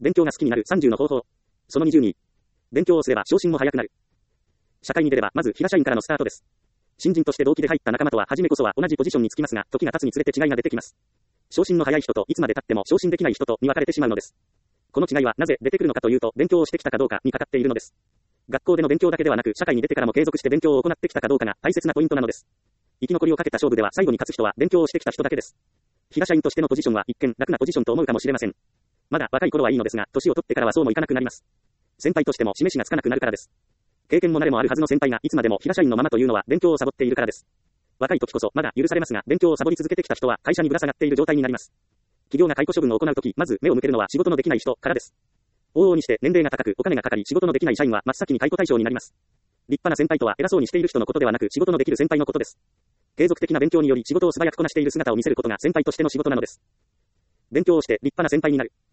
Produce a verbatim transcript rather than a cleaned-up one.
勉強が好きになるさんじゅうの方法。そのにじゅうに。勉強をすれば昇進も早くなる。社会に出ればまず平社員からのスタートです。新人として同期で入った仲間とは初めこそは同じポジションにつきますが、時が経つにつれて違いが出てきます。昇進の早い人といつまで経っても昇進できない人とに分かれてしまうのです。この違いはなぜ出てくるのかというと、勉強をしてきたかどうかにかかっているのです。学校での勉強だけではなく、社会に出てからも継続して勉強を行ってきたかどうかが大切なポイントなのです。生き残りをかけた勝負では最後に勝つ人は勉強をしてきた人だけです。平社員としてのポジションは一見楽なポジションと思うかもしれません。まだ若い頃はいいのですが、年を取ってからはそうもいかなくなります。先輩としても示しがつかなくなるからです。経験も慣れもあるはずの先輩がいつまでも平社員のままというのは勉強をサボっているからです。若い時こそまだ許されますが、勉強をサボり続けてきた人は会社にぶら下がっている状態になります。企業が解雇処分を行うとき、まず目を向けるのは仕事のできない人からです。往々にして年齢が高くお金がかかり仕事のできない社員は真っ先に解雇対象になります。立派な先輩とは偉そうにしている人のことではなく、仕事のできる先輩のことです。継続的な勉強により仕事を素早くこなしている姿を見せることが先輩としての仕事なのです。勉強をして立派な先輩になる。